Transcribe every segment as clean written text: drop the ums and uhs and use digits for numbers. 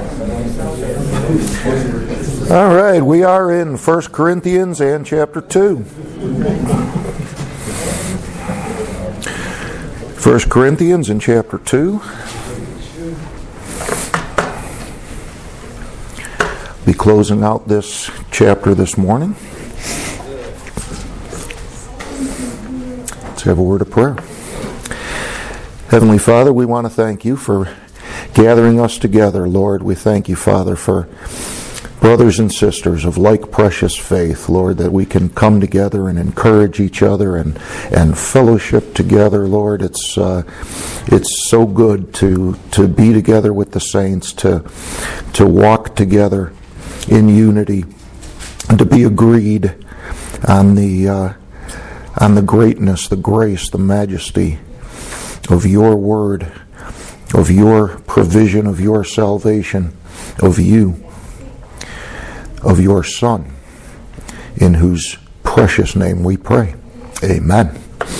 All right, we are in 1 Corinthians and chapter 2. 1 Corinthians and chapter 2. Be closing out this chapter this morning. Let's have a word of prayer. Heavenly Father, we want to thank you for gathering us together, Lord. We thank you, Father, for brothers and sisters of like precious faith, Lord, that we can come together and encourage each other and fellowship together, Lord. It's so good to be together with the saints, to walk together in unity, and to be agreed on the greatness, the grace, the majesty of your word, of your provision, of your salvation, of you, of your Son, in whose precious name we pray. Amen.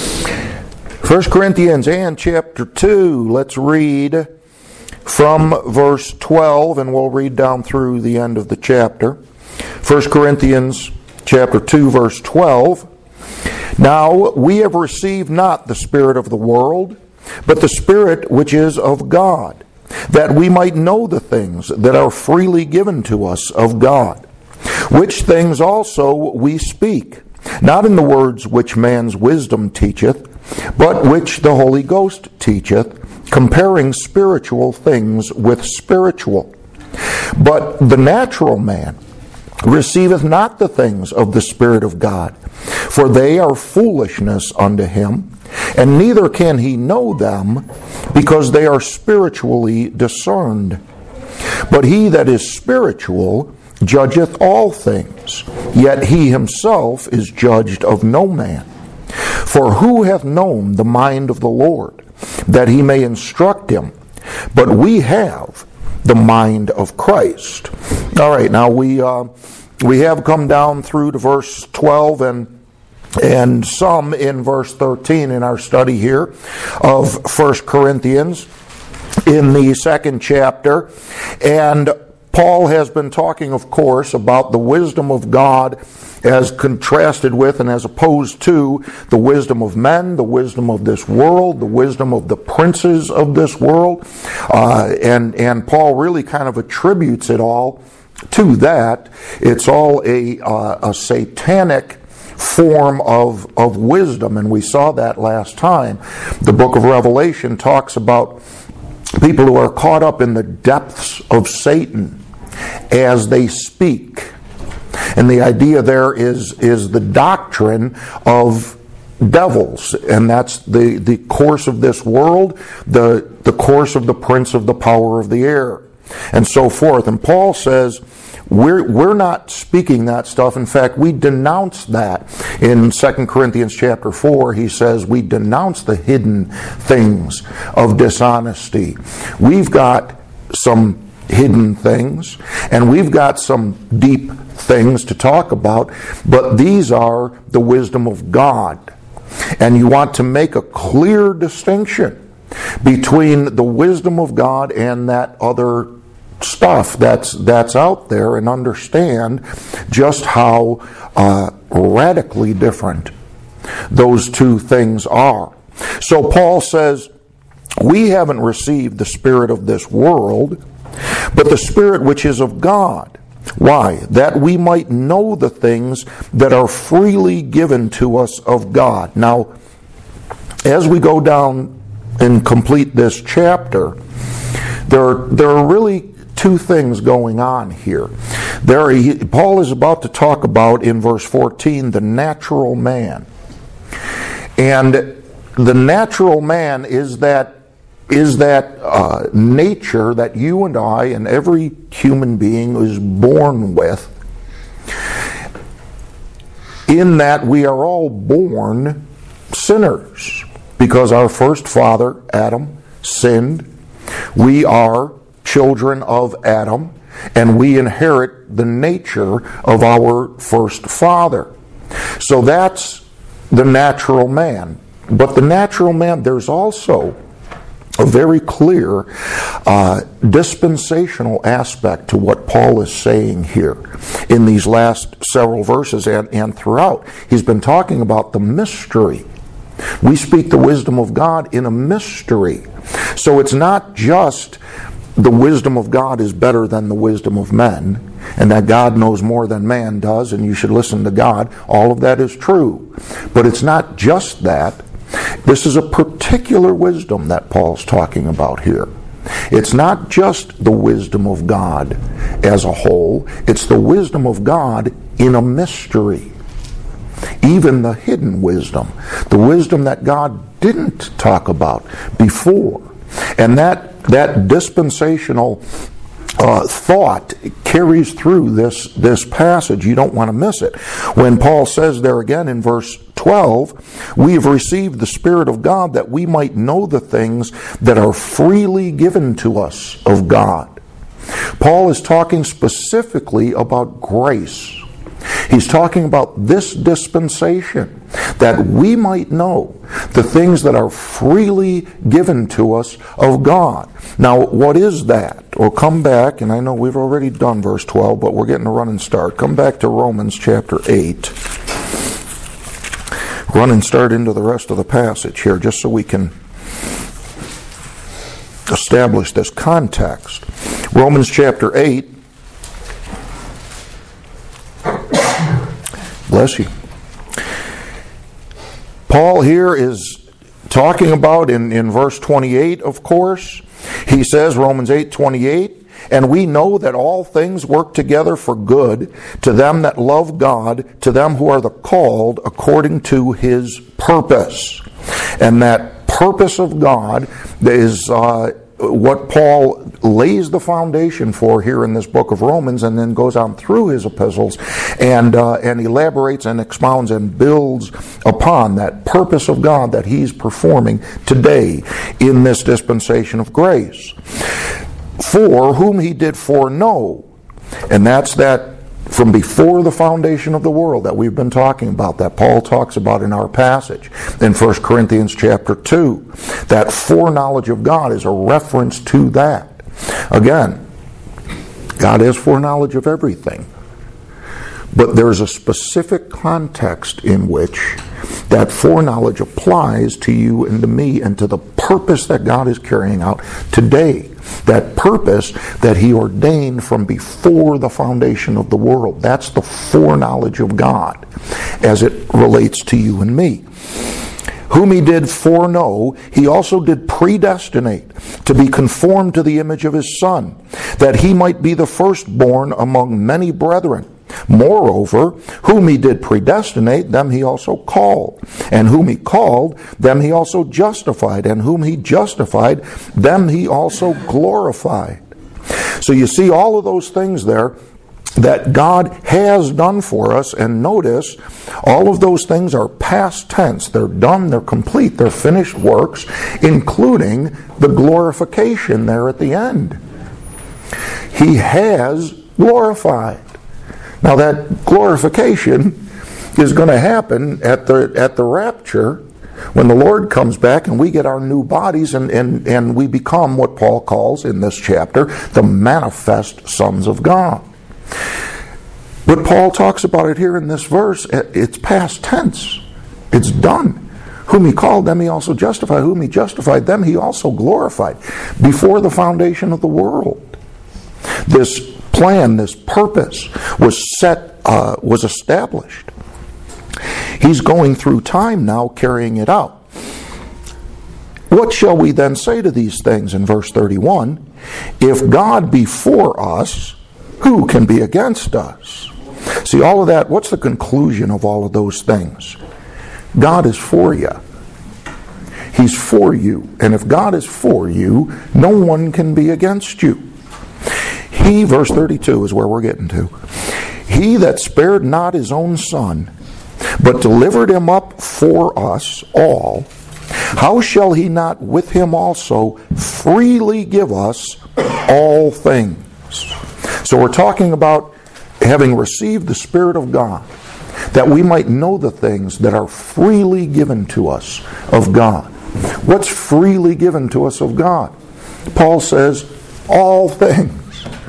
1 Corinthians and chapter 2, let's read from verse 12, and we'll read down through the end of the chapter. 1 Corinthians chapter 2, verse 12. Now we have received not the spirit of the world, but the Spirit which is of God, that we might know the things that are freely given to us of God. Which things also we speak, not in the words which man's wisdom teacheth, but which the Holy Ghost teacheth, comparing spiritual things with spiritual. But the natural man receiveth not the things of the Spirit of God, for they are foolishness unto him, and neither can he know them, because they are spiritually discerned. But he that is spiritual judgeth all things, yet he himself is judged of no man. For who hath known the mind of the Lord, that he may instruct him? But we have the mind of Christ. All right, now we have come down through to verse 12 and some in verse 13 in our study here of 1 Corinthians in the second chapter. And Paul has been talking, of course, about the wisdom of God as contrasted with and as opposed to the wisdom of men, the wisdom of this world, the wisdom of the princes of this world. And Paul really kind of attributes it all to that. It's all a satanic form of wisdom, and we saw that last time. The book of Revelation talks about people who are caught up in the depths of Satan as they speak. And the idea there is the doctrine of devils, and that's the course of this world, the course of the prince of the power of the air, and so forth. And Paul says, we're not speaking that stuff. In fact, we denounce that. In 2 Corinthians chapter 4, he says we denounce the hidden things of dishonesty. We've got some hidden things, and we've got some deep things to talk about, but these are the wisdom of God. And you want to make a clear distinction between the wisdom of God and that other stuff that's out there, and understand just how radically different those two things are. So Paul says, we haven't received the spirit of this world, but the Spirit which is of God. Why? That we might know the things that are freely given to us of God. Now, as we go down and complete this chapter, there are really two things going on here. Paul is about to talk about, in verse 14, the natural man. And the natural man is that nature that you and I and every human being is born with, in that we are all born sinners, because our first father, Adam, sinned. We are children of Adam, and we inherit the nature of our first father. So that's the natural man. But the natural man, there's also a very clear dispensational aspect to what Paul is saying here in these last several verses and throughout. He's been talking about the mystery. We speak the wisdom of God in a mystery. So it's not just the wisdom of God is better than the wisdom of men, and that God knows more than man does, and you should listen to God. All of that is true. But it's not just that. This is a particular wisdom that Paul's talking about here. It's not just the wisdom of God as a whole. It's the wisdom of God in a mystery. Even the hidden wisdom. The wisdom that God didn't talk about before. And that dispensational thought carries through this passage. You don't want to miss it. When Paul says there again in verse 12, we have received the Spirit of God that we might know the things that are freely given to us of God. Paul is talking specifically about grace. He's talking about this dispensation, that we might know the things that are freely given to us of God. Now, what is that? Well, come back, and I know we've already done verse 12, but we're getting a running start. Come back to Romans chapter 8. Run and start into the rest of the passage here, just so we can establish this context. Romans chapter 8. Bless you. Paul here is talking about in verse 28, of course. He says, Romans 8:28, and we know that all things work together for good to them that love God, to them who are the called according to His purpose. And that purpose of God is what Paul lays the foundation for here in this book of Romans, and then goes on through his epistles and elaborates and expounds and builds upon that purpose of God that he's performing today in this dispensation of grace. For whom he did foreknow, and that's that from before the foundation of the world that we've been talking about, that Paul talks about in our passage in 1 Corinthians chapter 2. That foreknowledge of God is a reference to that. Again, God has foreknowledge of everything. But there's a specific context in which that foreknowledge applies to you and to me and to the purpose that God is carrying out today. That purpose that He ordained from before the foundation of the world. That's the foreknowledge of God as it relates to you and me. Whom He did foreknow, He also did predestinate to be conformed to the image of His Son, that He might be the firstborn among many brethren. Moreover, whom He did predestinate, them He also called. And whom He called, them He also justified. And whom He justified, them He also glorified. So you see all of those things there that God has done for us. And notice, all of those things are past tense. They're done, they're complete, they're finished works, including the glorification there at the end. He has glorified. Now that glorification is going to happen at the rapture when the Lord comes back and we get our new bodies and we become what Paul calls in this chapter the manifest sons of God. But Paul talks about it here in this verse. It's past tense. It's done. Whom He called, them He also justified. Whom He justified, them He also glorified. Before the foundation of the world, this plan, this purpose was established. He's going through time now carrying it out. What shall we then say to these things in verse 31? If God be for us, who can be against us? See, all of that, what's the conclusion of all of those things? God is for you. He's for you. And if God is for you, no one can be against you. He, verse 32 is where we're getting to. He that spared not His own Son, but delivered Him up for us all, how shall He not with Him also freely give us all things? So we're talking about having received the Spirit of God, that we might know the things that are freely given to us of God. What's freely given to us of God? Paul says, all things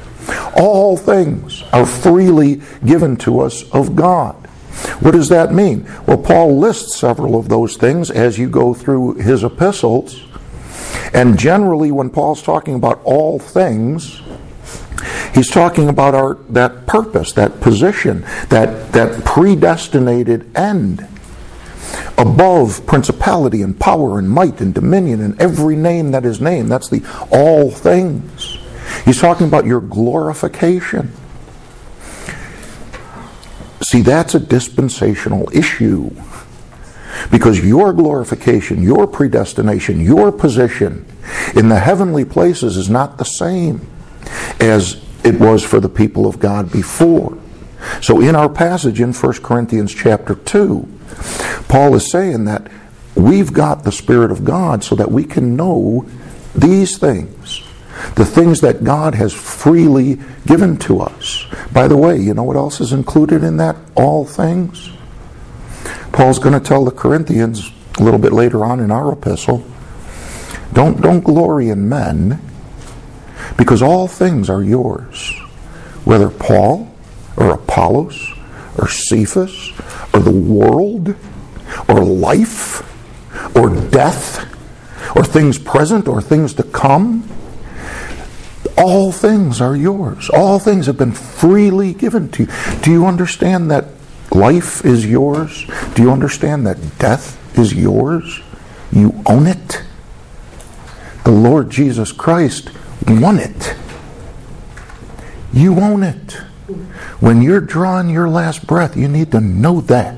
are freely given to us of God. What does that mean? Well, Paul lists several of those things as you go through his epistles. And generally, when Paul's talking about all things, he's talking about that purpose, that position, that predestinated end above principality and power and might and dominion and every name that is named. That's the all things. He's talking about your glorification. See, that's a dispensational issue. Because your glorification, your predestination, your position in the heavenly places is not the same as it was for the people of God before. So in our passage in 1 Corinthians chapter 2, Paul is saying that we've got the Spirit of God so that we can know these things. The things that God has freely given to us. By the way, you know what else is included in that all things? Paul's going to tell the Corinthians a little bit later on in our epistle, don't glory in men, because all things are yours. Whether Paul or Apollos or Cephas or the world or life or death or things present or things to come, all things are yours. All things have been freely given to you. Do you understand that life is yours? Do you understand that death is yours? You own it. The Lord Jesus Christ won it. You own it. When you're drawing your last breath, you need to know that.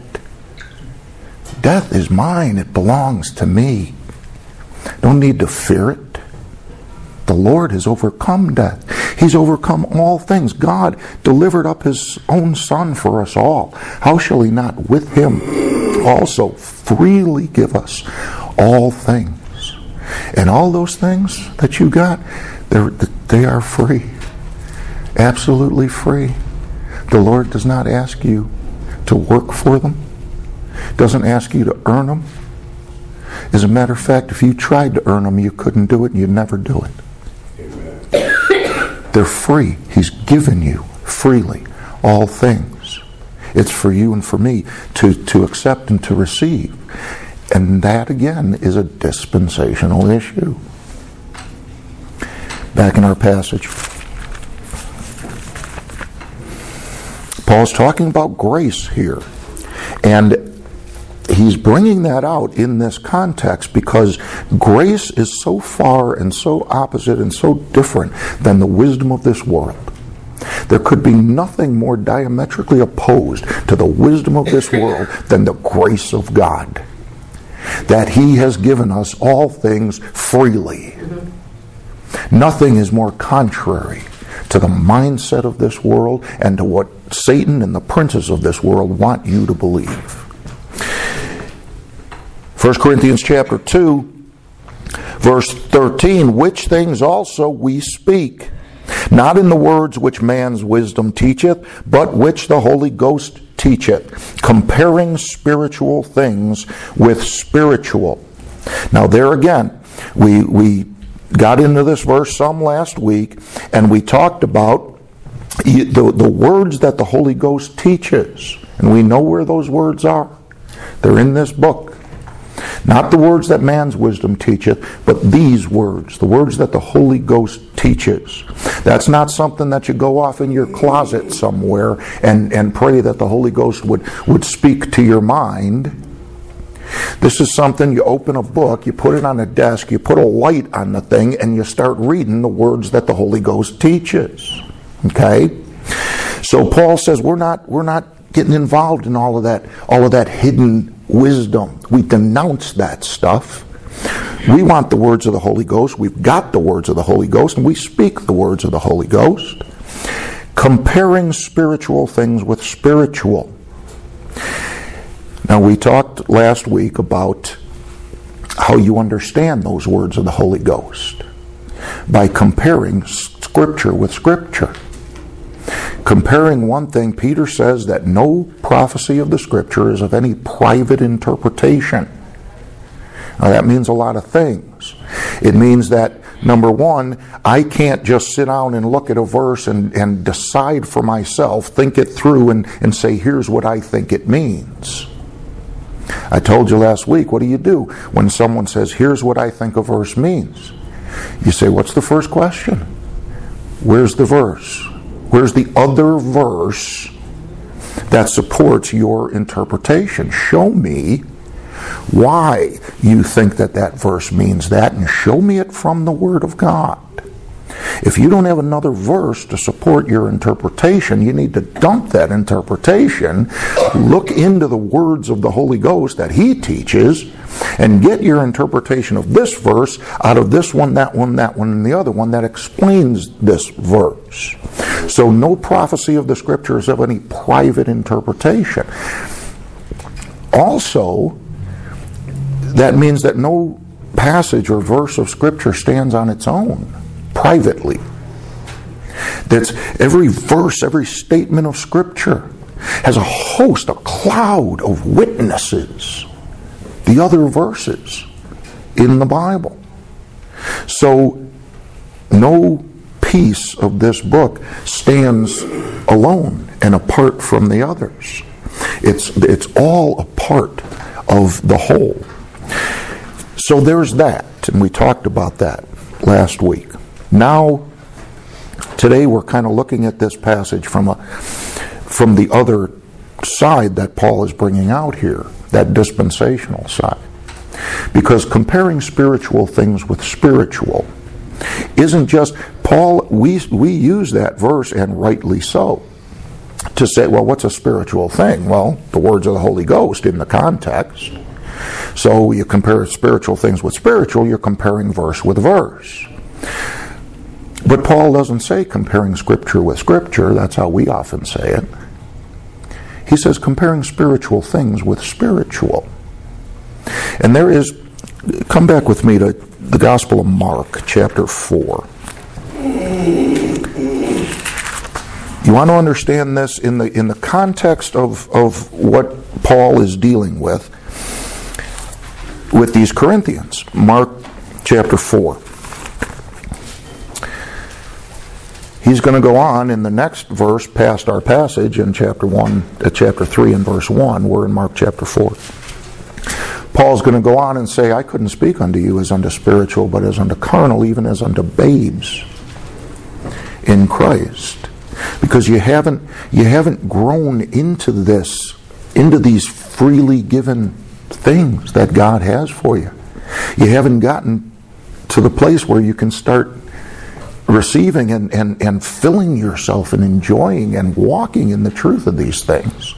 Death is mine. It belongs to me. Don't need to fear it. The Lord has overcome death. He's overcome all things. God delivered up His own Son for us all. How shall He not with Him also freely give us all things? And all those things that you got, they are free. Absolutely free. The Lord does not ask you to work for them. Doesn't ask you to earn them. As a matter of fact, if you tried to earn them, you couldn't do it and you'd never do it. They're free. He's given you freely all things. It's for you and for me to accept and to receive. And that, again, is a dispensational issue. Back in our passage, Paul's talking about grace here. And he's bringing that out in this context because grace is so far and so opposite and so different than the wisdom of this world. There could be nothing more diametrically opposed to the wisdom of this world than the grace of God. That He has given us all things freely. Nothing is more contrary to the mindset of this world and to what Satan and the princes of this world want you to believe. 1 Corinthians chapter 2, verse 13, which things also we speak, not in the words which man's wisdom teacheth, but which the Holy Ghost teacheth, comparing spiritual things with spiritual. Now there again, we got into this verse some last week, and we talked about the words that the Holy Ghost teaches. And we know where those words are. They're in this book. Not the words that man's wisdom teacheth, but these words, the words that the Holy Ghost teaches. That's not something that you go off in your closet somewhere and pray that the Holy Ghost would speak to your mind. This is something you open a book, you put it on a desk, you put a light on the thing, and you start reading the words that the Holy Ghost teaches. Okay? So Paul says we're not getting involved in all of that hidden wisdom. We denounce that stuff. We want the words of the Holy Ghost. We've got the words of the Holy Ghost, and we speak the words of the Holy Ghost. Comparing spiritual things with spiritual. Now, we talked last week about how you understand those words of the Holy Ghost by comparing Scripture with Scripture. Comparing one thing, Peter says that no prophecy of the Scripture is of any private interpretation. Now, that means a lot of things. It means that, number one, I can't just sit down and look at a verse and decide for myself, think it through, and say, here's what I think it means. I told you last week, what do you do when someone says, here's what I think a verse means? You say, what's the first question? Where's the verse? Where's the other verse that supports your interpretation? Show me why you think that verse means that, and show me it from the Word of God. If you don't have another verse to support your interpretation, you need to dump that interpretation, look into the words of the Holy Ghost that He teaches, and get your interpretation of this verse out of this one, and the other one that explains this verse. So no prophecy of the Scriptures of any private interpretation. Also, that means that no passage or verse of Scripture stands on its own, privately. That's every verse, every statement of Scripture has a host, a cloud of witnesses, the other verses in the Bible. So no piece of this book stands alone and apart from the others. It's all a part of the whole. So there's that, and we talked about that last week. Now, today we're kind of looking at this passage from the other side that Paul is bringing out here, that dispensational side. Because comparing spiritual things with spiritual isn't just, Paul, we use that verse, and rightly so, to say, well, what's a spiritual thing? Well, the words of the Holy Ghost in the context. So you compare spiritual things with spiritual, you're comparing verse with verse. But Paul doesn't say comparing Scripture with Scripture. That's how we often say it. He says comparing spiritual things with spiritual. And there is, come back with me to the Gospel of Mark, chapter 4. You want to understand this in the context of what Paul is dealing with these Corinthians. Mark chapter 4. He's going to go on in the next verse past our passage in chapter 3 and verse 1. We're in Mark chapter 4. Paul's going to go on and say, I couldn't speak unto you as unto spiritual, but as unto carnal, even as unto babes in Christ. Because you haven't grown into these freely given things that God has for you. You haven't gotten to the place where you can start receiving and filling yourself and enjoying and walking in the truth of these things.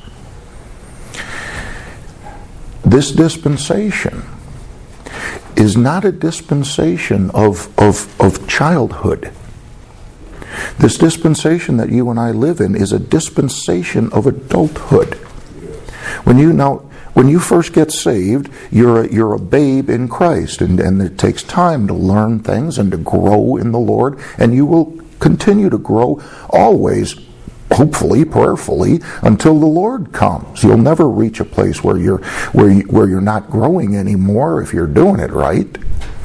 This dispensation is not a dispensation of childhood. This dispensation that you and I live in is a dispensation of adulthood. When you first get saved, you're a babe in Christ, and it takes time to learn things and to grow in the Lord, and you will continue to grow always, hopefully, prayerfully, until the Lord comes. You'll never reach a place where you're not growing anymore if you're doing it right.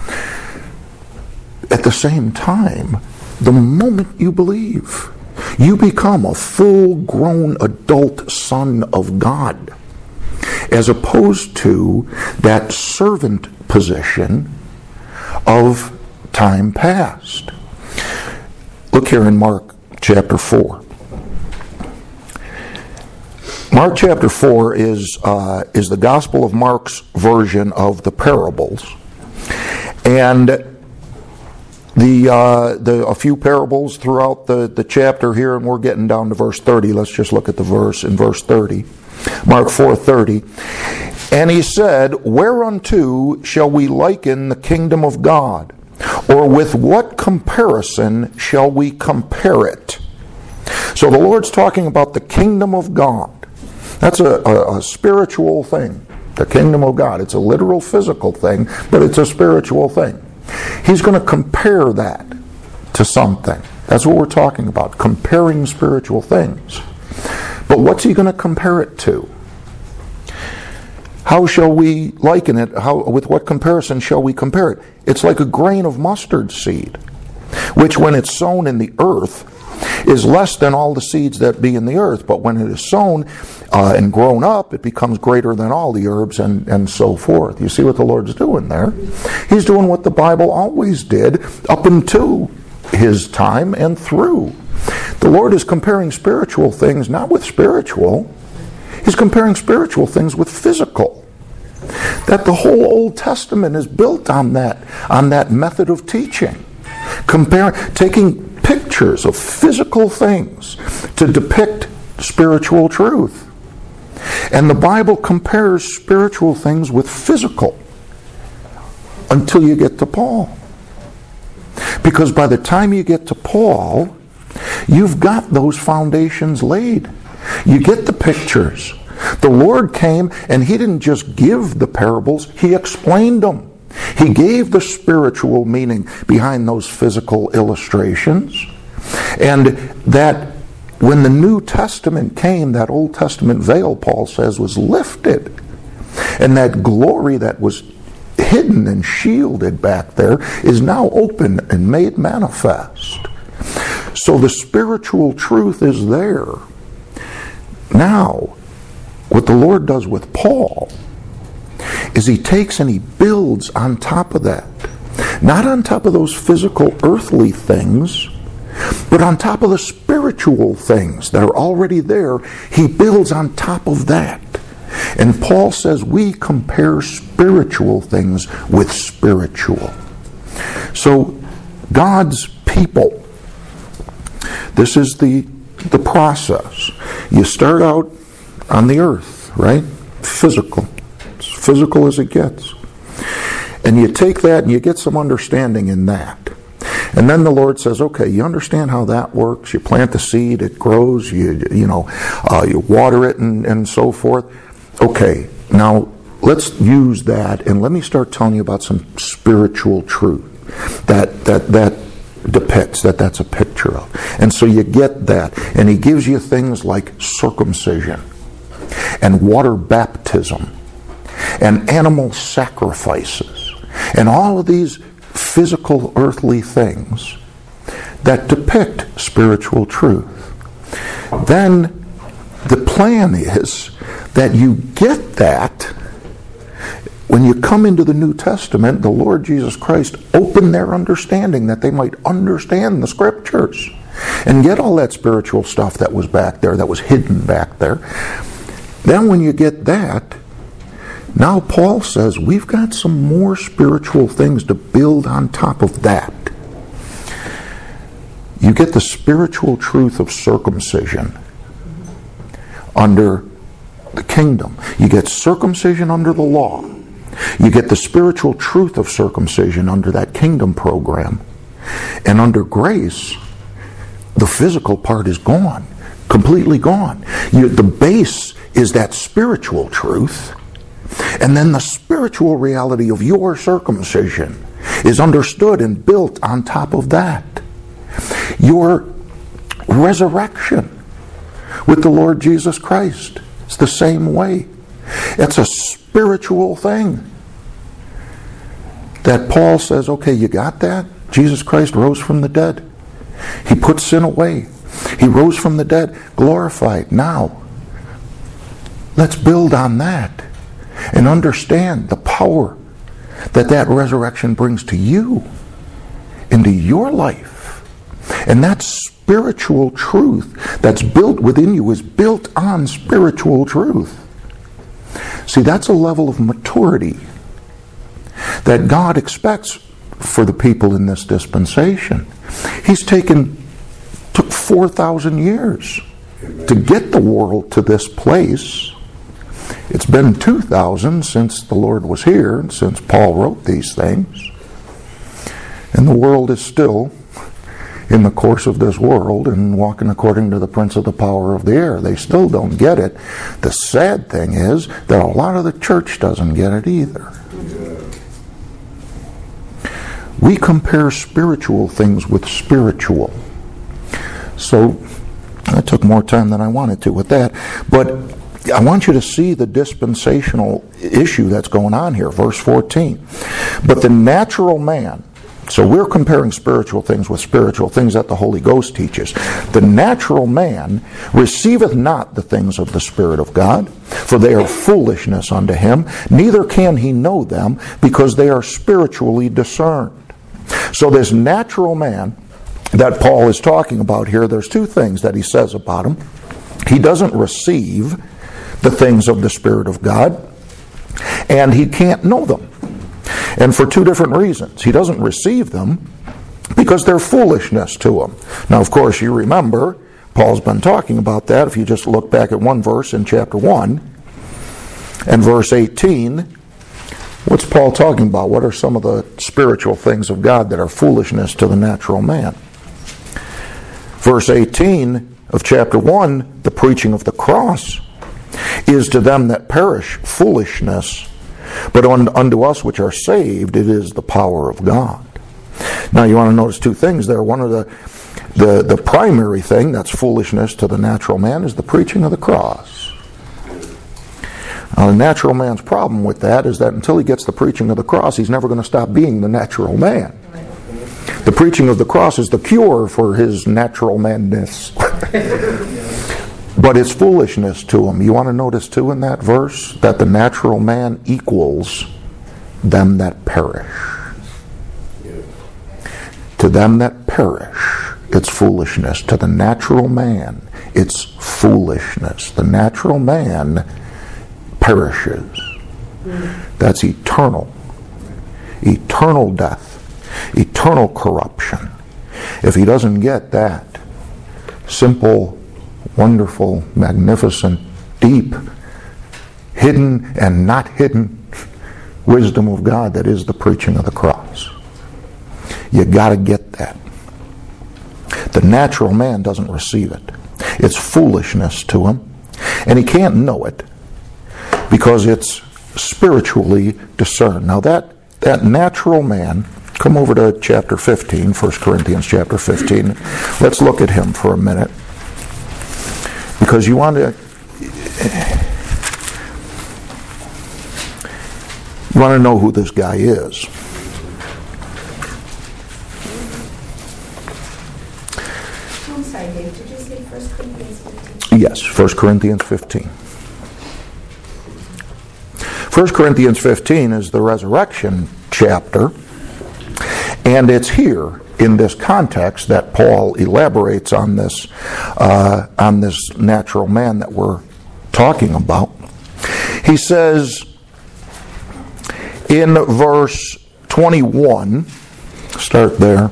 At the same time, the moment you believe, you become a full-grown adult son of God, as opposed to that servant position of time past. Look here in Mark chapter 4. Mark chapter 4 is the Gospel of Mark's version of the parables. And a few parables throughout the chapter here, and we're getting down to verse 30. Let's just look at the verse in verse 30. Mark 4:30. And he said, whereunto shall we liken the kingdom of God? Or with what comparison shall we compare it? So the Lord's talking about the kingdom of God. That's a spiritual thing. The kingdom of God. It's a literal physical thing, but it's a spiritual thing. He's going to compare that to something. That's what we're talking about, comparing spiritual things. But what's he going to compare it to? How shall we liken it? With what comparison shall we compare it? It's like a grain of mustard seed, which when it's sown in the earth is less than all the seeds that be in the earth. But when it is sown and grown up, it becomes greater than all the herbs and so forth. You see what the Lord's doing there? He's doing what the Bible always did up until his time and through. The Lord is comparing spiritual things not with spiritual. He's comparing spiritual things with physical. That the whole Old Testament is built on that method of teaching. Taking pictures of physical things to depict spiritual truth. And the Bible compares spiritual things with physical until you get to Paul. Because by the time you get to Paul, you've got those foundations laid. You get the pictures. The Lord came and he didn't just give the parables, he explained them. He gave the spiritual meaning behind those physical illustrations. And that when the New Testament came, that Old Testament veil, Paul says, was lifted. And that glory that was hidden and shielded back there is now open and made manifest. So the spiritual truth is there. Now, what the Lord does with Paul is he takes and he builds on top of that. Not on top of those physical earthly things, but on top of the spiritual things that are already there. He builds on top of that. And Paul says we compare spiritual things with spiritual. So God's people, this is the process. You start out on the earth, right? Physical. As physical as it gets. And you take that and you get some understanding in that. And then the Lord says, okay, you understand how that works. You plant the seed, it grows, you water it and so forth. Okay, now let's use that and let me start telling you about some spiritual truth that depicts, that's a picture of. And so you get that. And he gives you things like circumcision and water baptism and animal sacrifices and all of these physical earthly things that depict spiritual truth. Then the plan is that you get that when you come into the New Testament. The Lord Jesus Christ opened their understanding that they might understand the Scriptures and get all that spiritual stuff that was back there, that was hidden back there. Then when you get that, now Paul says we've got some more spiritual things to build on top of that. You get the spiritual truth of circumcision under the kingdom. You get circumcision under the law. You get the spiritual truth of circumcision under that kingdom program. And under grace, the physical part is gone. Completely gone. The base is that spiritual truth. And then the spiritual reality of your circumcision is understood and built on top of that. Your resurrection with the Lord Jesus Christ is the same way. It's a spiritual thing that Paul says, okay, you got that? Jesus Christ rose from the dead. He put sin away. He rose from the dead, glorified. Now, let's build on that and understand the power that resurrection brings to you, into your life. And that spiritual truth that's built within you is built on spiritual truth. See, that's a level of maturity that God expects for the people in this dispensation. He's took 4,000 years to get the world to this place. It's been 2,000 since the Lord was here, and since Paul wrote these things. And the world is still in the course of this world and walking according to the prince of the power of the air. They still don't get it. The sad thing is that a lot of the church doesn't get it either. We compare spiritual things with spiritual. So I took more time than I wanted to with that. But I want you to see the dispensational issue that's going on here. Verse 14. But the natural man, so we're comparing spiritual things with spiritual things that the Holy Ghost teaches. The natural man receiveth not the things of the Spirit of God, for they are foolishness unto him, neither can he know them, because they are spiritually discerned. So this natural man that Paul is talking about here, there's two things that he says about him. He doesn't receive the things of the Spirit of God, and he can't know them. And for two different reasons. He doesn't receive them because they're foolishness to him. Now, of course, you remember, Paul's been talking about that. If you just look back at one verse in chapter 1 and verse 18, what's Paul talking about? What are some of the spiritual things of God that are foolishness to the natural man? Verse 18 of chapter 1, the preaching of the cross is to them that perish foolishness, but unto us which are saved, it is the power of God. Now you want to notice two things there. One of the primary thing that's foolishness to the natural man is the preaching of the cross. Now the natural man's problem with that is that until he gets the preaching of the cross, he's never going to stop being the natural man. The preaching of the cross is the cure for his natural manness. But it's foolishness to him. You want to notice too in that verse that the natural man equals them that perish. To them that perish, it's foolishness. To the natural man, it's foolishness. The natural man perishes. That's eternal. Eternal death. Eternal corruption. If he doesn't get that simple, wonderful, magnificent, deep, hidden and not hidden wisdom of God that is the preaching of the cross. You got to get that. The natural man doesn't receive it. It's foolishness to him, and he can't know it because it's spiritually discerned. Now that natural man, come over to chapter 15, 1 Corinthians chapter 15. Let's look at him for a minute. Because you want to know who this guy is. I'm sorry, Dave, did you say 1 Corinthians 15? Yes, 1 Corinthians 15. 1 Corinthians 15 is the resurrection chapter, and it's here in this context that Paul elaborates on this natural man that we're talking about. He says in verse 21, start there,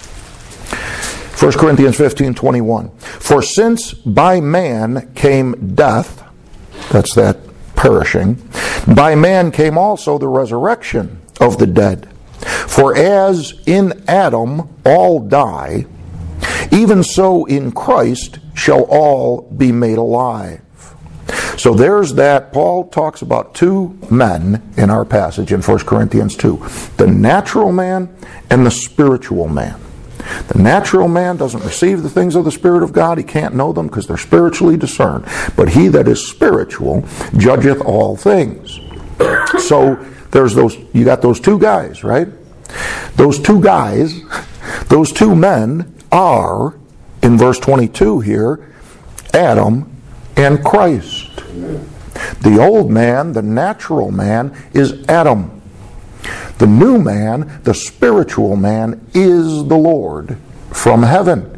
1 Corinthians 15:21. For since by man came death, that's that perishing, by man came also the resurrection of the dead. For as in Adam all die, even so in Christ shall all be made alive. So there's that. Paul talks about two men in our passage in 1 Corinthians 2. The natural man and the spiritual man. The natural man doesn't receive the things of the Spirit of God. He can't know them because they're spiritually discerned. But he that is spiritual judgeth all things. So there's those, you got those two guys, right? Those two guys, those two men are, in verse 22 here, Adam and Christ. The old man, the natural man, is Adam. The new man, the spiritual man, is the Lord from heaven.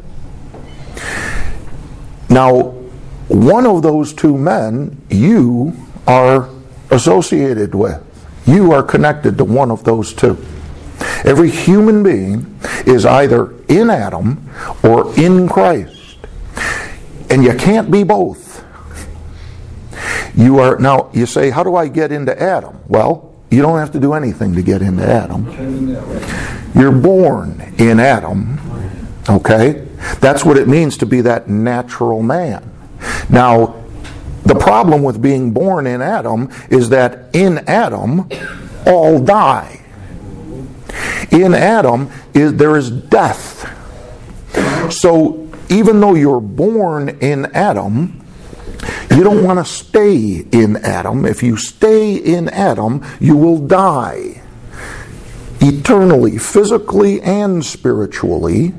Now, one of those two men you are associated with. You are connected to one of those two. Every human being is either in Adam or in Christ. And you can't be both. You are, now you say, how do I get into Adam? Well, you don't have to do anything to get into Adam. You're born in Adam. Okay? That's what it means to be that natural man. Now, the problem with being born in Adam is that in Adam, all die. In Adam, there is death. So, even though you're born in Adam, You don't want to stay in Adam. If you stay in Adam, you will die. Eternally, physically and spiritually.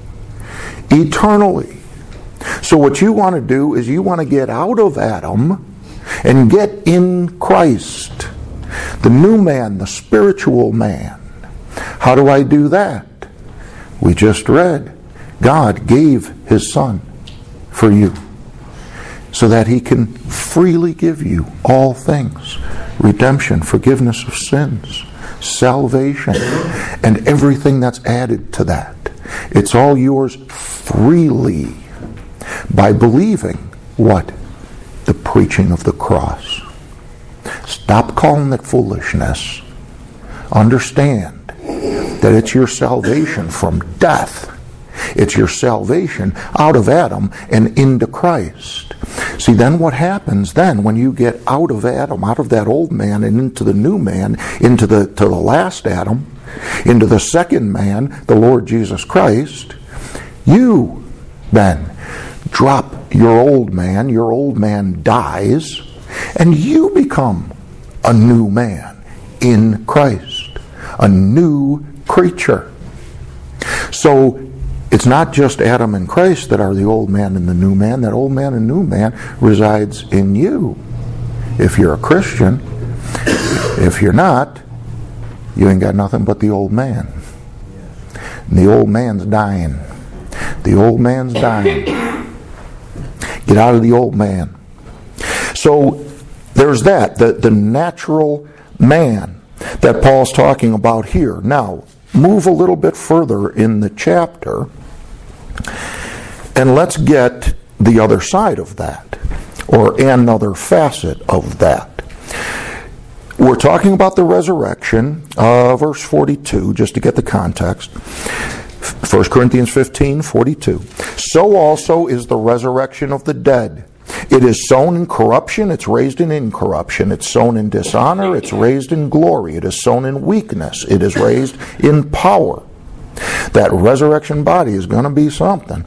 Eternally. So what you want to do is you want to get out of Adam and get in Christ. The new man, the spiritual man. How do I do that? We just read. God gave His Son for you so that He can freely give you all things. Redemption, forgiveness of sins, salvation, and everything that's added to that. It's all yours freely by believing what? The preaching of the cross. Stop calling it foolishness. Understand that it's your salvation from death. It's your salvation out of Adam and into Christ. See, then what happens then when you get out of Adam, out of that old man and into the new man, into the last Adam, into the second man, the Lord Jesus Christ, you then drop your old man dies, and you become a new man in Christ, a new creature. So it's not just Adam and Christ that are the old man and the new man. That old man and new man resides in you. If you're a Christian, if you're not, you ain't got nothing but the old man. And the old man's dying. The old man's dying. Get out of the old man. So there's that, the natural man that Paul's talking about here. Now, move a little bit further in the chapter, and let's get the other side of that, or another facet of that. We're talking about the resurrection, verse 42, just to get the context. 1 Corinthians 15:42. So also is the resurrection of the dead. It is sown in corruption, it's raised in incorruption. It's sown in dishonor, it's raised in glory. It is sown in weakness, it is raised in power. That resurrection body is going to be something.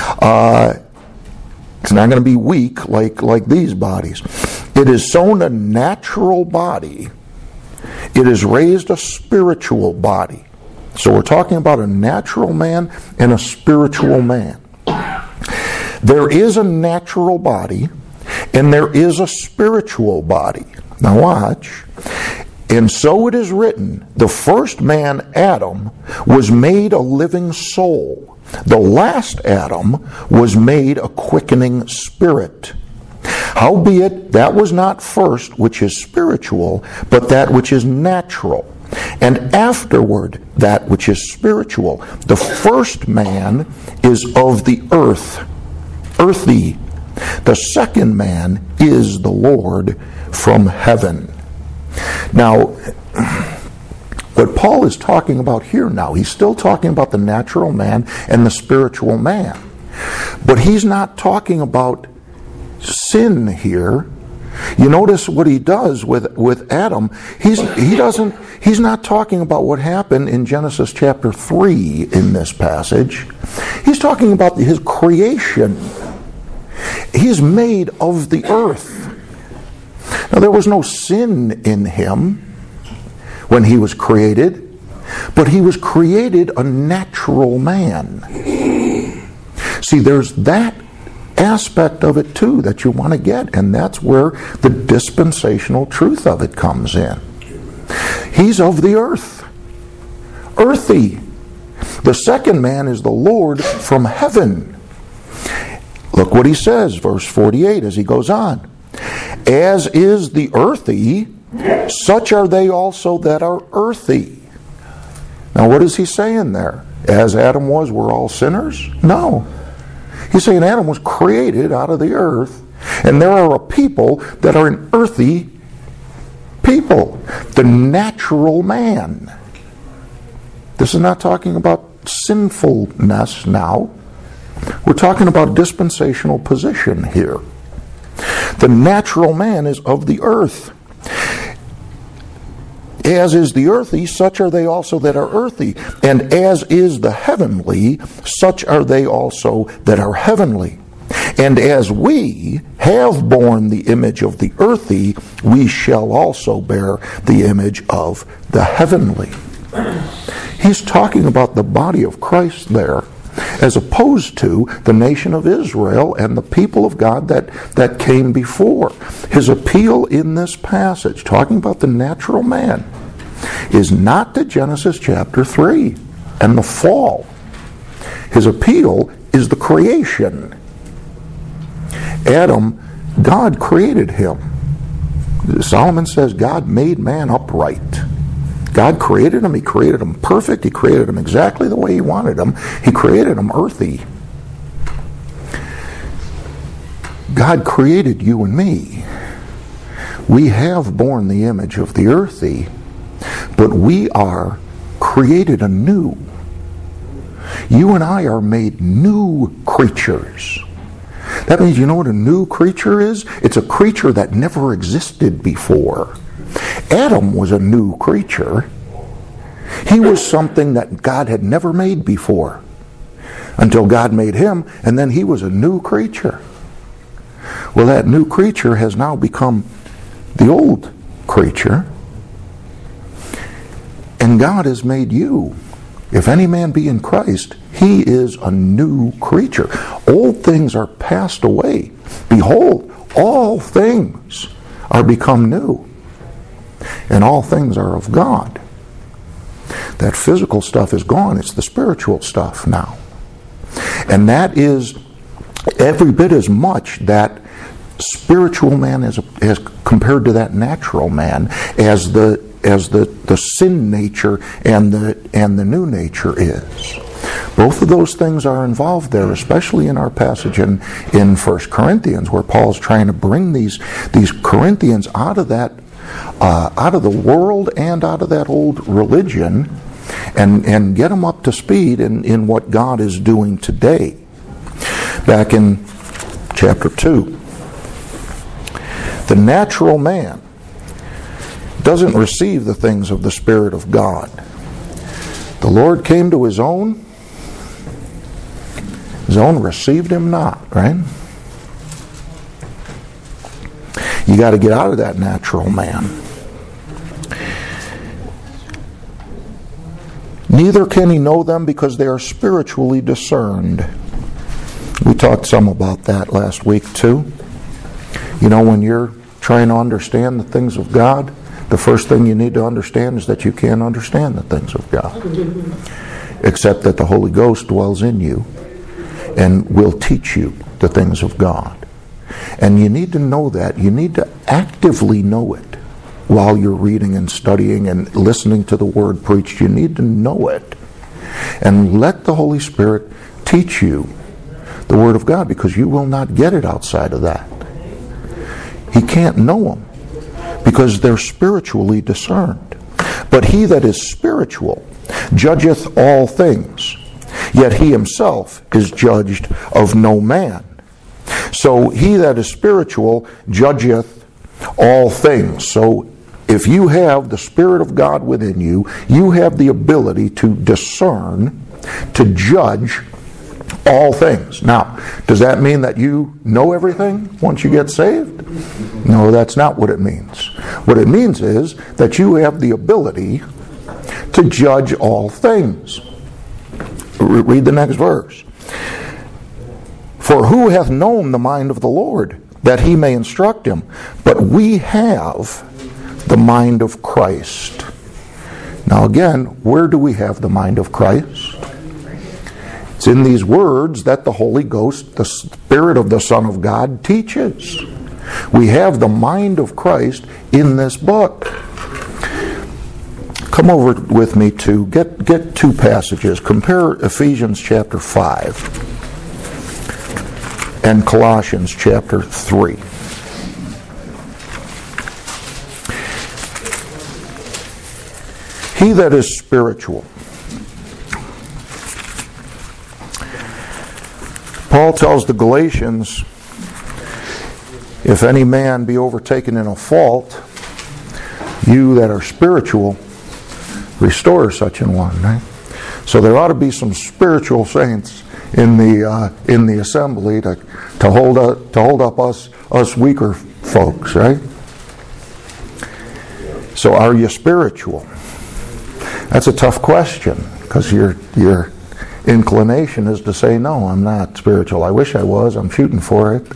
It's not going to be weak like these bodies. It is sown a natural body. It is raised a spiritual body. So we're talking about a natural man and a spiritual man. There is a natural body and there is a spiritual body. Now watch. And so it is written, the first man, Adam, was made a living soul. The last Adam was made a quickening spirit. Howbeit, that was not first which is spiritual, but that which is natural. And afterward, that which is spiritual. The first man is of the earth, earthy. The second man is the Lord from heaven. Now, what Paul is talking about here now, he's still talking about the natural man and the spiritual man. But he's not talking about sin here. You notice what he does with Adam. He's not talking about what happened in Genesis chapter 3 in this passage. He's talking about his creation. He's made of the earth. Now there was no sin in him when he was created, but he was created a natural man. See, there's that aspect of it too that you want to get, and that's where the dispensational truth of it comes in. He's of the earth, earthy. The second man is the Lord from heaven. Look what he says, verse 48, as he goes on. As is the earthy, such are they also that are earthy. Now what is he saying there? As Adam was, we're all sinners? No. He's saying Adam was created out of the earth, and there are a people that are an earthy people. The natural man. This is not talking about sinfulness now. We're talking about dispensational position here. The natural man is of the earth. As is the earthy, such are they also that are earthy. And as is the heavenly, such are they also that are heavenly. And as we have borne the image of the earthy, we shall also bear the image of the heavenly. He's talking about the body of Christ there, as opposed to the nation of Israel and the people of God that came before. His appeal in this passage, talking about the natural man, is not to Genesis chapter 3 and the fall. His appeal is the creation. Adam, God created him. Solomon says God made man upright. God created him. He created him perfect. He created him exactly the way he wanted him. He created him earthy. God created you and me. We have borne the image of the earthy, but we are created anew. You and I are made new creatures. That means, you know what a new creature is? It's a creature that never existed before. Adam was a new creature. He was something that God had never made before, until God made him, and then he was a new creature. Well, that new creature has now become the old creature, and God has made you. If any man be in Christ, he is a new creature. Old things are passed away. Behold, all things are become new. And all things are of God. That physical stuff is gone. It's the spiritual stuff now. And that is every bit as much that spiritual man as compared to that natural man as the sin nature and the new nature is. Both of those things are involved there, especially in our passage in 1 Corinthians, where Paul's trying to bring these Corinthians out of the world and out of that old religion, and get them up to speed in what God is doing today. Back in chapter 2, the natural man doesn't receive the things of the Spirit of God. The Lord came to his own received him not, right? You got to get out of that natural man. Neither can he know them because they are spiritually discerned. We talked some about that last week too. You know, when you're trying to understand the things of God, the first thing you need to understand is that you can't understand the things of God, except that the Holy Ghost dwells in you and will teach you the things of God. And you need to know that. You need to actively know it while you're reading and studying and listening to the Word preached. You need to know it. And let the Holy Spirit teach you the Word of God, because you will not get it outside of that. He can't know them because they're spiritually discerned. But he that is spiritual judgeth all things, yet he himself is judged of no man. So he that is spiritual judgeth all things. So if you have the Spirit of God within you, you have the ability to discern, to judge all things. Now, does that mean that you know everything once you get saved? No, that's not what it means. What it means is that you have the ability to judge all things. Read the next verse. For who hath known the mind of the Lord, that he may instruct him? But we have the mind of Christ. Now again, where do we have the mind of Christ? It's in these words that the Holy Ghost, the Spirit of the Son of God, teaches. We have the mind of Christ in this book. Come over with me to get two passages. Compare Ephesians chapter 5 and Colossians chapter 3. He that is spiritual. Paul tells the Galatians, if any man be overtaken in a fault, you that are spiritual, restore such an one. Right? So there ought to be some spiritual saints in the assembly to hold up us weaker folks, right? So are you spiritual? That's a tough question, because your inclination is to say, no, I'm not spiritual. I wish I was. I'm shooting for it.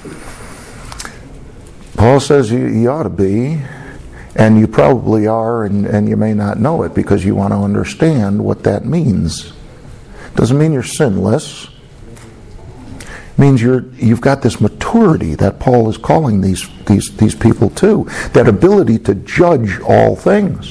Paul says you ought to be, and you probably are, and you may not know it because you want to understand what that means. Doesn't mean you're sinless. It means you've got this maturity that Paul is calling these people to, that ability to judge all things.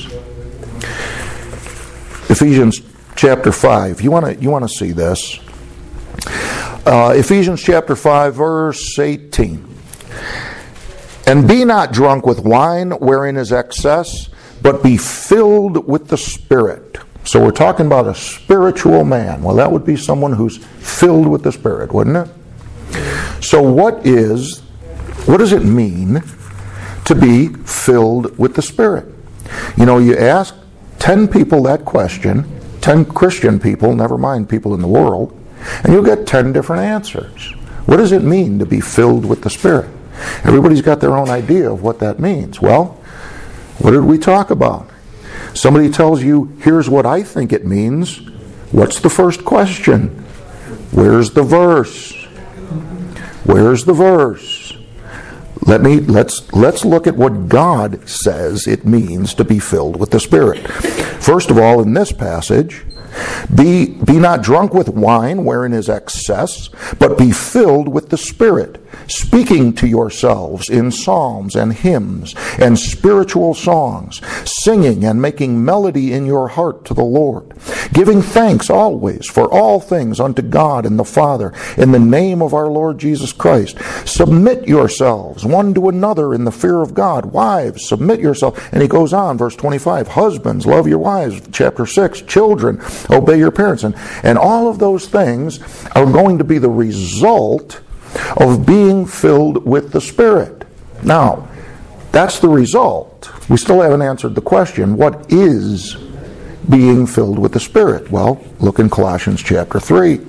Ephesians chapter 5. You want to see this. Ephesians chapter 5, verse 18. And be not drunk with wine, wherein is excess, but be filled with the Spirit. So we're talking about a spiritual man. Well, that would be someone who's filled with the Spirit, wouldn't it? So what does it mean to be filled with the Spirit? You know, you ask 10 people that question, 10 Christian people, never mind people in the world, and you'll get 10 different answers. What does it mean to be filled with the Spirit? Everybody's got their own idea of what that means. Well, what did we talk about? Somebody tells you, here's what I think it means. What's the first question? Where's the verse? Where's the verse? Let's look at what God says it means to be filled with the Spirit. First of all, in this passage, be not drunk with wine, wherein is excess, but be filled with the Spirit, speaking to yourselves in psalms and hymns and spiritual songs, singing and making melody in your heart to the Lord, giving thanks always for all things unto God and the Father, in the name of our Lord Jesus Christ. Submit yourselves one to another in the fear of God. Wives, submit yourselves. And he goes on, verse 25, husbands, love your wives. Chapter 6, children, obey your parents. And all of those things are going to be the result of being filled with the Spirit. Now, that's the result. We still haven't answered the question, what is being filled with the Spirit? Well, look in Colossians chapter 3.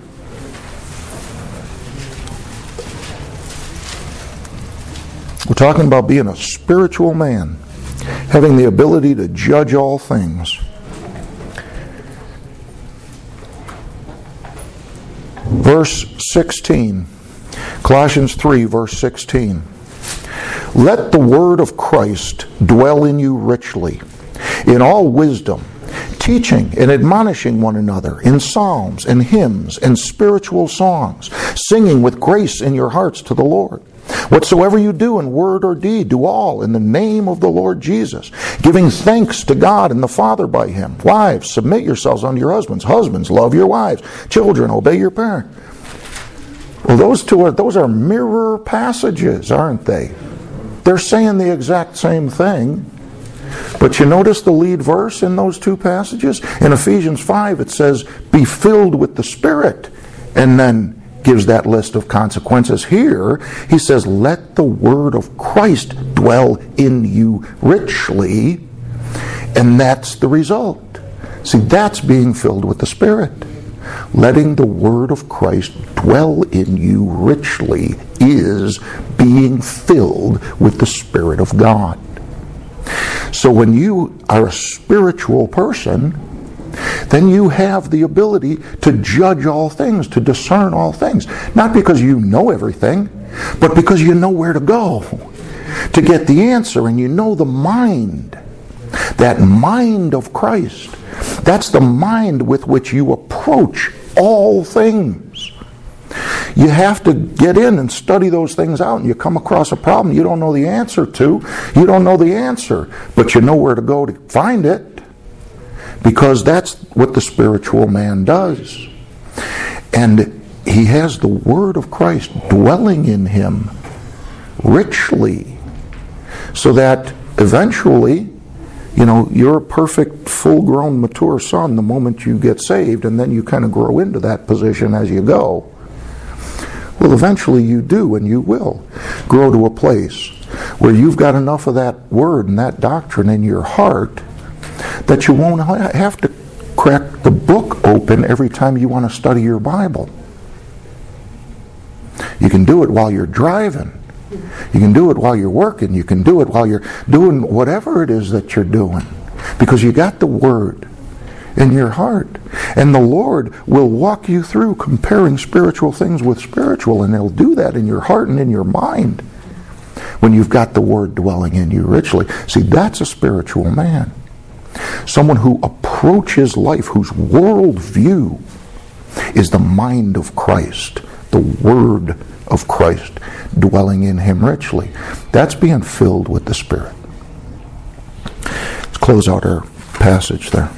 We're talking about being a spiritual man, having the ability to judge all things. Verse 16. Colossians 3, verse 16. Let the word of Christ dwell in you richly, in all wisdom, teaching and admonishing one another in psalms and hymns and spiritual songs, singing with grace in your hearts to the Lord. Whatsoever you do in word or deed, do all in the name of the Lord Jesus, giving thanks to God and the Father by him. Wives, submit yourselves unto your husbands. Husbands, love your wives. Children, obey your parents. Well, those are mirror passages, aren't they? They're saying the exact same thing. But you notice the lead verse in those two passages? In Ephesians 5, it says, be filled with the Spirit, and then gives that list of consequences. Here, he says, let the word of Christ dwell in you richly, and that's the result. See, that's being filled with the Spirit. Letting the word of Christ dwell in you richly is being filled with the Spirit of God. So when you are a spiritual person, then you have the ability to judge all things, to discern all things. Not because you know everything, but because you know where to go to get the answer, and you know the mind. That mind of Christ. That's the mind with which you approach all things. You have to get in and study those things out, and you come across a problem you don't know the answer to. You don't know the answer, but you know where to go to find it, because that's what the spiritual man does. And he has the word of Christ dwelling in him richly, so that eventually, you know, you're a perfect, full-grown, mature son the moment you get saved, and then you kind of grow into that position as you go. Well, eventually you do, and you will grow to a place where you've got enough of that word and that doctrine in your heart that you won't have to crack the book open every time you want to study your Bible. You can do it while you're driving. You can do it while you're working. You can do it while you're doing whatever it is that you're doing. Because you got the Word in your heart. And the Lord will walk you through comparing spiritual things with spiritual, and He'll do that in your heart and in your mind when you've got the Word dwelling in you richly. See, that's a spiritual man. Someone who approaches life, whose worldview is the mind of Christ, the Word of Christ dwelling in him richly. That's being filled with the Spirit. Let's close out our passage there.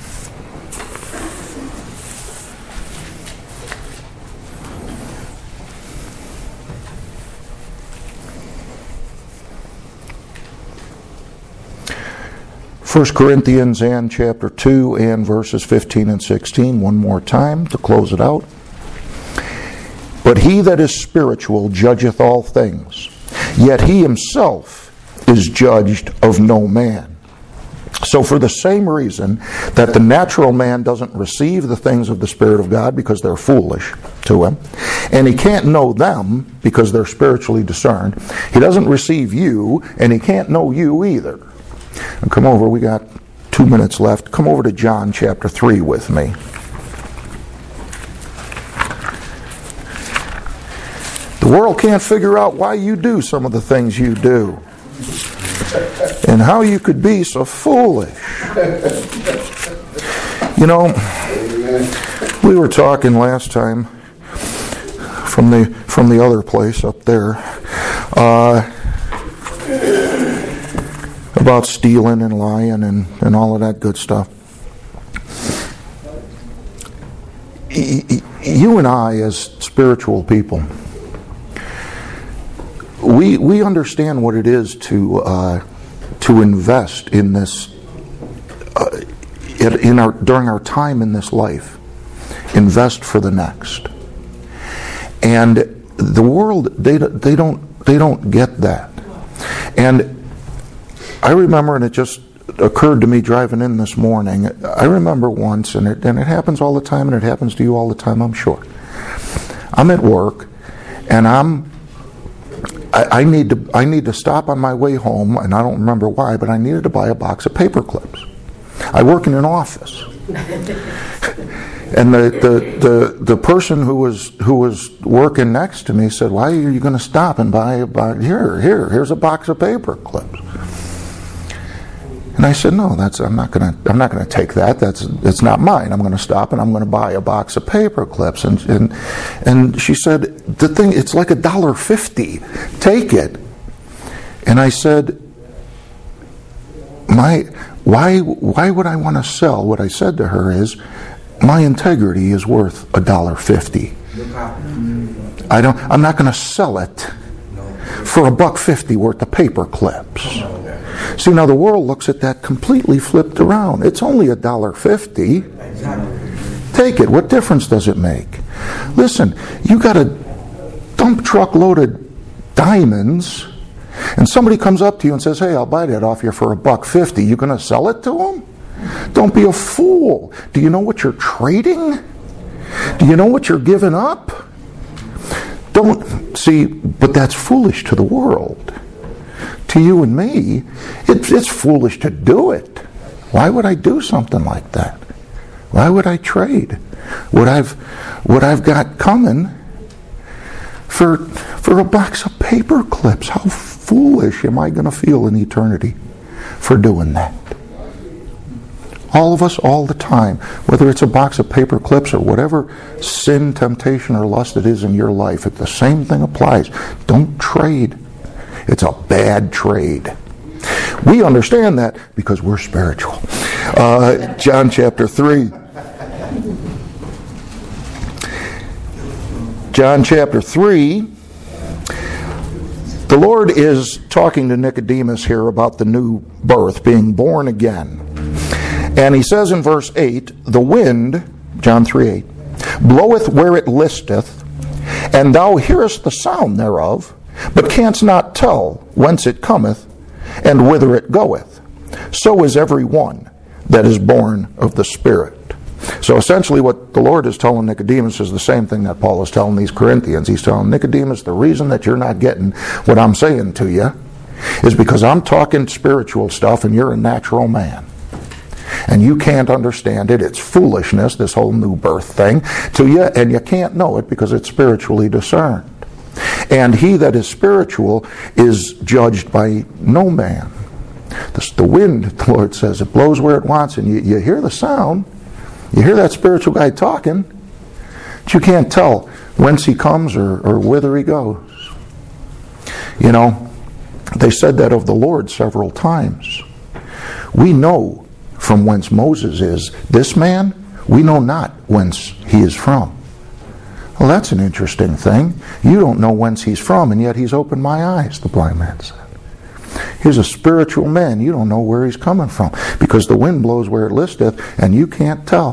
First Corinthians and chapter 2 and verses 15 and 16 one more time to close it out. But he that is spiritual judgeth all things, yet he himself is judged of no man. So for the same reason that the natural man doesn't receive the things of the Spirit of God because they're foolish to him, and he can't know them because they're spiritually discerned, he doesn't receive you, and he can't know you either. And come over, we got 2 minutes left. Come over to John chapter 3 with me. The world can't figure out why you do some of the things you do. And how you could be so foolish. You know, we were talking last time from the other place up there about stealing and lying and all of that good stuff. You and I, as spiritual people, we understand what it is to invest in this during our time in this life. Invest for the next. And the world, they don't get that. And I remember, and it just occurred to me driving in this morning, I remember once, and it happens all the time, and it happens to you all the time, I'm sure. I'm at work, and I need to stop on my way home, and I don't remember why, but I needed to buy a box of paper clips. I work in an office. And the person who was working next to me said, "Why are you going to stop and buy here's a box of paper clips?" And I said, "No, I'm not going to take that. It's not mine. I'm going to stop and I'm going to buy a box of paper clips." And she said, "The thing, it's like $1.50. Take it." And I said, why would I want to sell?" What I said to her is, my integrity is worth $1.50. I'm not going to sell it for $1.50 worth of paper clips. See, now the world looks at that completely flipped around. It's only $1.50. Take it. What difference does it make? Listen, you got a dump truck loaded diamonds, and somebody comes up to you and says, "Hey, I'll buy that off you for $1.50. You going to sell it to them? Don't be a fool. Do you know what you're trading? Do you know what you're giving up? Don't see, but that's foolish to the world. To you and me, it's foolish to do it. Why would I do something like that? Why would I trade what I've got coming for a box of paper clips? How foolish am I going to feel in eternity for doing that? All of us, all the time, whether it's a box of paper clips or whatever sin, temptation, or lust it is in your life, the same thing applies. Don't trade. It's a bad trade. We understand that because we're spiritual. John chapter 3. John chapter 3. The Lord is talking to Nicodemus here about the new birth, being born again. And he says in verse 8, "The wind," John 3:8, "bloweth where it listeth, and thou hearest the sound thereof, but canst not tell whence it cometh, and whither it goeth. So is every one that is born of the Spirit." So essentially what the Lord is telling Nicodemus is the same thing that Paul is telling these Corinthians. He's telling Nicodemus, the reason that you're not getting what I'm saying to you is because I'm talking spiritual stuff and you're a natural man. And you can't understand it. It's foolishness, this whole new birth thing, to you, and you can't know it because it's spiritually discerned. And he that is spiritual is judged by no man. The wind, the Lord says, it blows where it wants, and you hear the sound. You hear that spiritual guy talking, but you can't tell whence he comes or whither he goes. You know, they said that of the Lord several times. We know from whence Moses is. This man, we know not whence he is from. Well, that's an interesting thing. You don't know whence he's from, and yet he's opened my eyes, the blind man said. Here's a spiritual man. You don't know where he's coming from, because the wind blows where it listeth, and you can't tell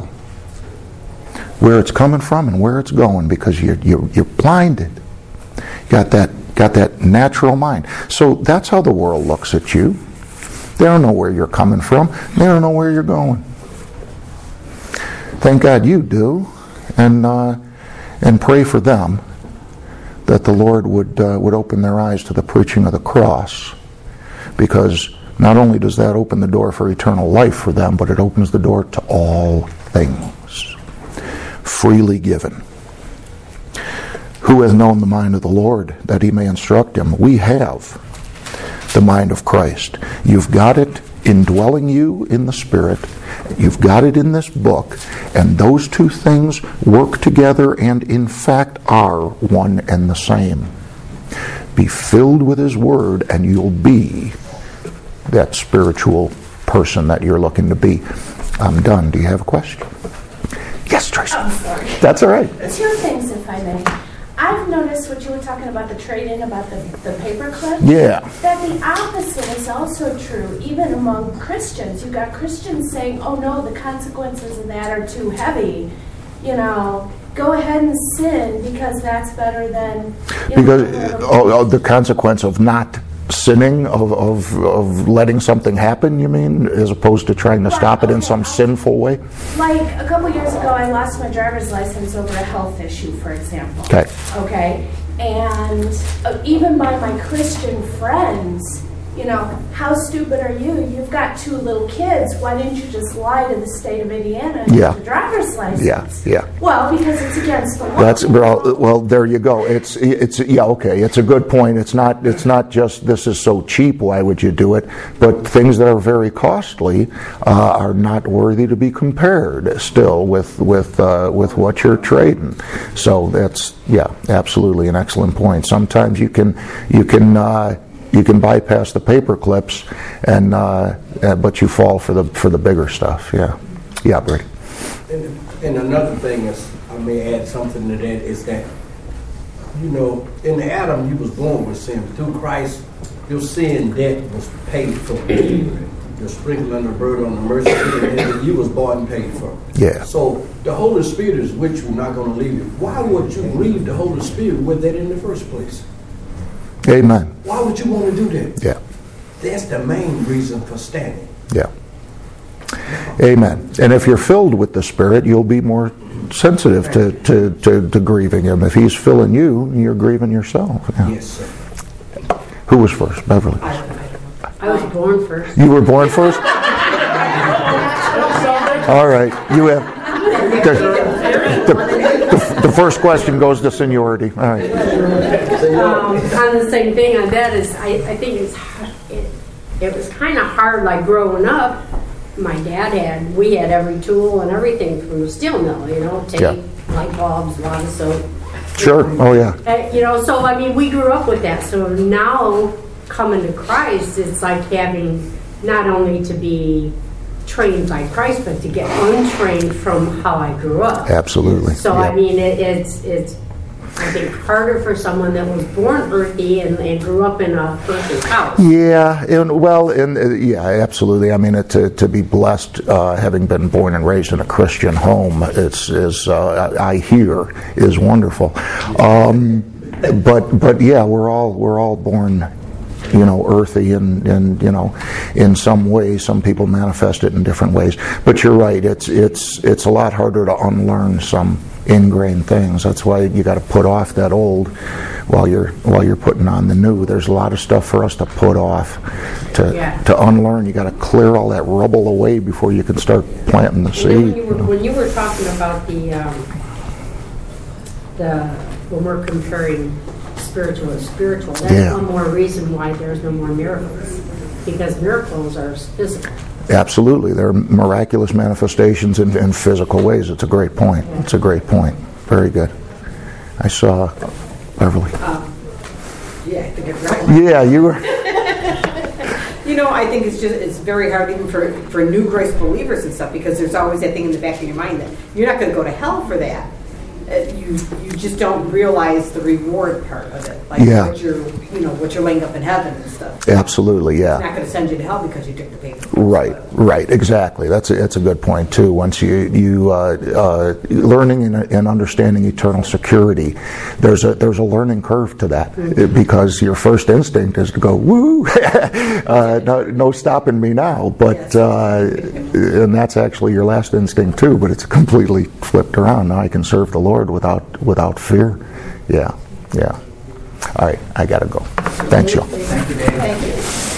where it's coming from and where it's going, because you're blinded. You got that natural mind. So that's how the world looks at you. They don't know where you're coming from. They don't know where you're going. Thank God you do, and pray for them that the Lord would open their eyes to the preaching of the cross, because not only does that open the door for eternal life for them, but it opens the door to all things, freely given. Who hath known the mind of the Lord, that he may instruct him? We have the mind of Christ. You've got it indwelling you in the Spirit. You've got it in this book, and those two things work together and in fact are one and the same. Be filled with His Word, and you'll be that spiritual person that you're looking to be. I'm done. Do you have a question? Yes, Tracy. I'm sorry. That's all right. Two things, if I may. I've noticed what you were talking about, the trade-in, about the paper clip. Yeah. That the opposite is also true, even among Christians. You've got Christians saying, oh no, the consequences of that are too heavy. You know, go ahead and sin because that's better than... Because the consequence of not sinning, of letting something happen, you mean, as opposed to trying to stop it in some sinful way? Like a couple years ago, I lost my driver's license over a health issue, for example. Okay. And even by my Christian friends, you know, how stupid are you? You've got 2 little kids. Why didn't you just lie to the state of Indiana and get a driver's license? Yeah. Well, because it's against the law. Well, there you go. It's okay. It's a good point. It's not just this is so cheap, why would you do it? But things that are very costly are not worthy to be compared still with what you're trading. So that's absolutely an excellent point. Sometimes you can bypass the paper clips, and but you fall for the bigger stuff. Yeah, Brady. And another thing is, I may add something to that, is that, you know, in Adam you was born with sin. Through Christ, your sin debt was paid for. The sprinkling of the blood on the mercy seat, and you was bought and paid for. Yeah. So the Holy Spirit is with you, not going to leave you. Why would you grieve the Holy Spirit with that in the first place? Amen. Why would you want to do that? Yeah. That's the main reason for standing. Yeah. Amen. And if you're filled with the Spirit, you'll be more sensitive to grieving Him. If He's filling you, you're grieving yourself. Yeah. Yes, sir. Who was first? Beverly. I was born first. You were born first? All right. You have... The first question goes to seniority. All right. On the same thing on that is, I think it was kind of hard, like growing up. My dad we had every tool and everything from the steel mill, you know, tape, light bulbs, a lot of soap. Sure. Oh, yeah. You know, so I mean, we grew up with that. So now coming to Christ, it's like having not only to be trained by Christ, but to get untrained from how I grew up. Absolutely. So I mean, it's I think harder for someone that was born earthy and grew up in a earthy house. Yeah, absolutely. I mean, to be blessed, having been born and raised in a Christian home, I hear is wonderful. But yeah, we're all born earthy and in some ways. Some people manifest it in different ways. But you're right. It's a lot harder to unlearn some ingrained things. That's why you got to put off that old while you're putting on the new. There's a lot of stuff for us to put off, to unlearn. You got to clear all that rubble away before you can start planting the seed. When you were talking about when we're comparing spiritual to spiritual, that's one more reason why there's no more miracles, because miracles are physical. Absolutely. There are miraculous manifestations in physical ways. It's a great point. It's a great point. Very good. I saw Beverly. Yeah, I think it's right. Yeah, you were. I think it's very hard even for new grace believers and stuff, because there's always that thing in the back of your mind that you're not going to go to hell for that. You just don't realize the reward part of it, like what you're laying up in heaven and stuff. Absolutely, yeah. It's not going to send you to hell because you took the paper. Right, exactly. That's a good point too. Once you learning and understanding eternal security, there's a learning curve to that, because your first instinct is to go woo, no stopping me now. But and that's actually your last instinct too. But it's completely flipped around. Now I can serve the Lord without fear. Yeah. All right, I gotta go. Thanks, y'all. Thank you, Dave. Thank you.